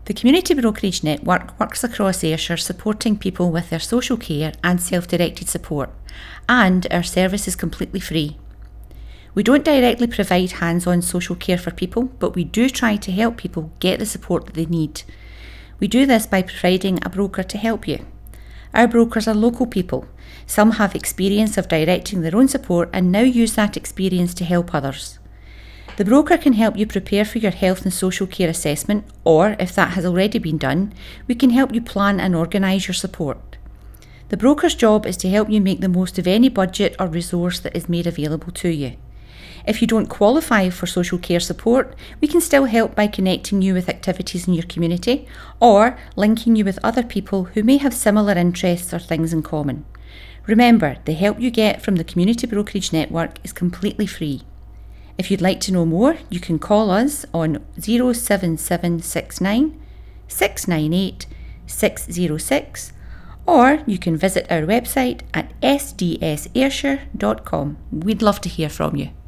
The Community Brokerage Network works across Ayrshire supporting people with their social care and self-directed support, and our service is completely free. We don't directly provide hands-on social care for people, but we do try to help people get the support that they need. We do this by providing a broker to help you. Our brokers are local people. Some have experience of directing their own support and now use that experience to help others. The broker can help you prepare for your health and social care assessment, or if that has already been done, we can help you plan and organise your support. The broker's job is to help you make the most of any budget or resource that is made available to you. If you don't qualify for social care support, we can still help by connecting you with activities in your community or linking you with other people who may have similar interests or things in common. Remember, the help you get from the Community Brokerage Network is completely free. If you'd like to know more, you can call us on 07769 698 606, or you can visit our website at sdsayrshire.com. We'd love to hear from you.